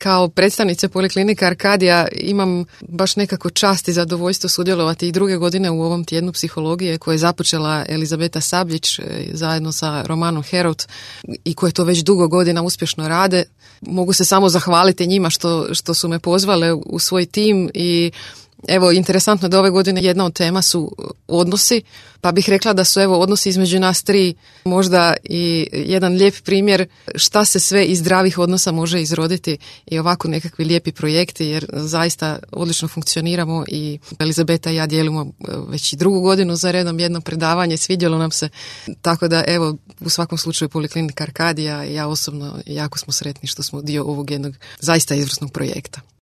Kao predstavnice Poliklinika Arkadija imam baš nekako čast i zadovoljstvo sudjelovati i druge godine u ovom tjednu psihologije koje je započela Elizabeta Sabljić zajedno sa Romanom Herod i koje to već dugo godina uspješno rade. Mogu se samo zahvaliti njima što su me pozvale u svoj tim i evo, interesantno da ove godine jedna od tema su odnosi, pa bih rekla da su odnosi između nas tri možda i jedan lijep primjer šta se sve iz zdravih odnosa može izroditi i ovako nekakvi lijepi projekti, jer zaista odlično funkcioniramo i Elizabeta i ja dijelimo već i drugu godinu za redom jedno predavanje, svidjelo nam se, tako da evo, u svakom slučaju Poliklinika Arkadija i ja osobno jako smo sretni što smo dio ovog jednog zaista izvrsnog projekta.